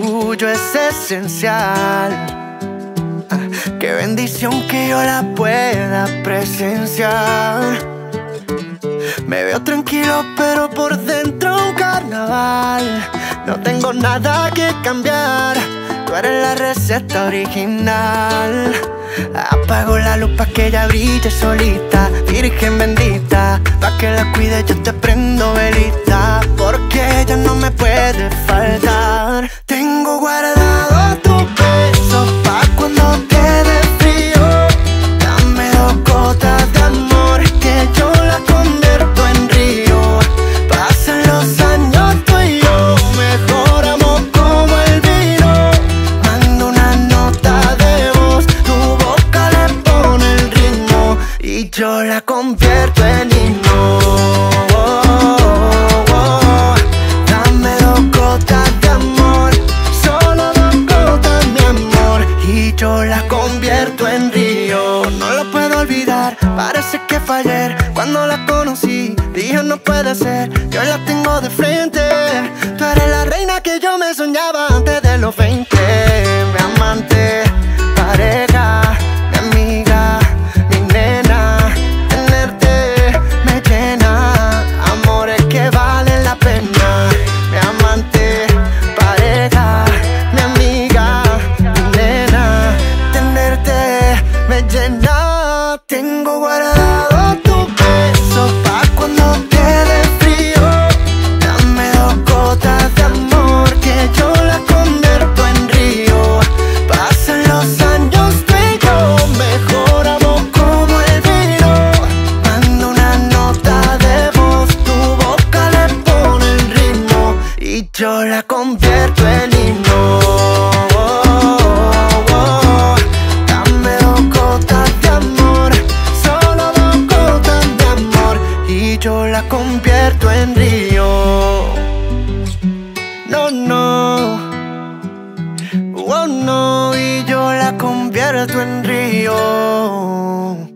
tuyo es esencial. Qué bendición que yo la pueda presenciar. Me veo tranquilo pero por dentro un carnaval. No tengo nada que cambiar, tú eres la receta original. Apago la luz pa' que ella brille solita, virgen bendita, pa' que la cuide yo te prendo velita, porque ella no me puede faltar. Tengo guardado tu beso pa' cuando te dé frío. Dame 2 gotas de amor que yo la convierto en río. Pasan los años, tú y yo mejoramos como el vino. Mando una nota de voz, tu boca le pone el ritmo y yo la convierto en himno. Dame 2 gotas de amor, solo 2 gotas, mi amor, y yo la convierto en río. No la puedo olvidar, parece que fue ayer cuando la conocí. Dije no puede ser, yo la tengo de frente. Tú eres la reina que yo me soñaba antes de los 20. Mi amante, pareja, mi amiga, mi nena. Tenerte me llena, amores que valen la pena. Mi amante, pareja, mi amiga, mi nena. Tenerte me llena. Tengo guardado tu beso pa' cuando te dé frío. Dame 2 gotas de amor que yo la convierto en río. Pasan los años, tú y yo mejoramos como el vino. Mando una nota de voz, tu boca le pone el ritmo y yo la convierto en himno. Dame 2 gotas de amor, solo 2 gotas de amor, y yo la convierto en río. No, no, oh no, y yo la convierto en río.